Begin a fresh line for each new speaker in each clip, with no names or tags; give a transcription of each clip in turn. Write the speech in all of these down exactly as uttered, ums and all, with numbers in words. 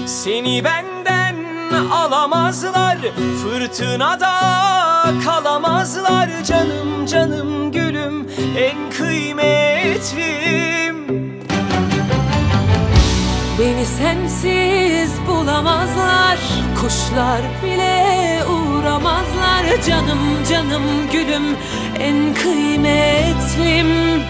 Seni benden alamazlar, fırtınada kalamazlar. Canım canım gülüm, en kıymetlim.
Beni sensiz bulamazlar, kuşlar bile uğramazlar. Canım canım gülüm, en kıymetlim.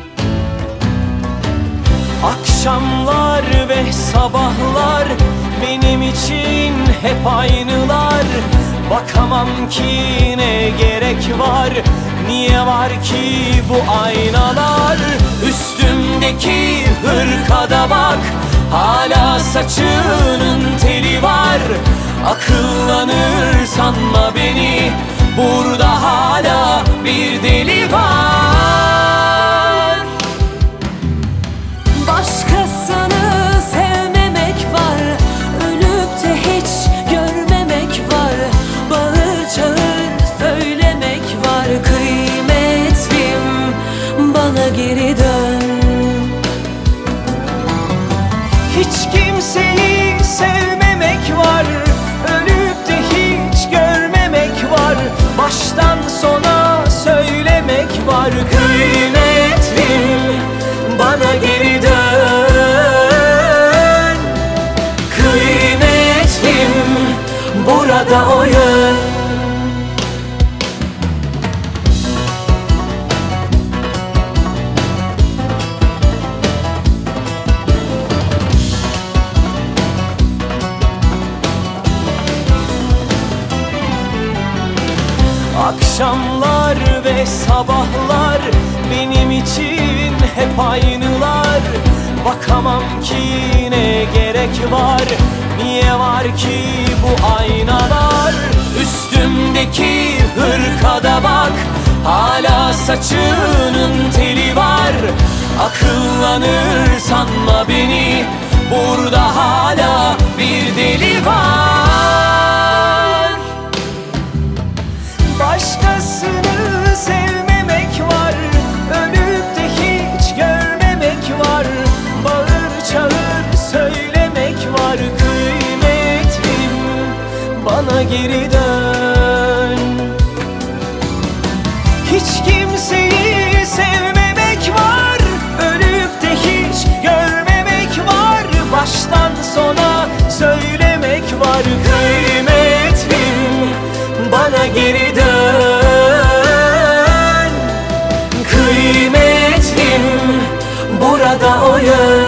Akşamlar ve sabahlar benim için hep aynılar. Bakamam ki ne gerek var, niye var ki bu aynalar? Üstümdeki hırkada bak, hala saçının teli var. Akıllanır sanma beni, burada hala bir deli var.
Başkasını sevmemek var, ölüp de hiç görmemek var. Bağır çağır söylemek var. Kıymetlim, bana geri dön.
Hiç kimseyi sevmemek var, ölüp de hiç görmemek var. Baştan sona söylemek var. Kıymetlim, bana geri dön. Kıymetlim, burada o yön. Akşamlar ve sabahlar benim için hep aynılar. Bakamam ki ne gerek var, niye var ki bu aynalar? Üstümdeki hırkada bak, hala saçının teli var. Akıllanır sanma beni, burada hala bir deli var. Başkasını sevmemek var, ölüp de hiç görmemek var. Bağır çağır söylemek var. Kıymetlim, bana geri dön. Hiç kimseyi sevmemek var, ölüp de hiç görmemek var. Baştan sona söylemek var. Kıymetlim, bana geri dön. Kıymetlim, burada o yön.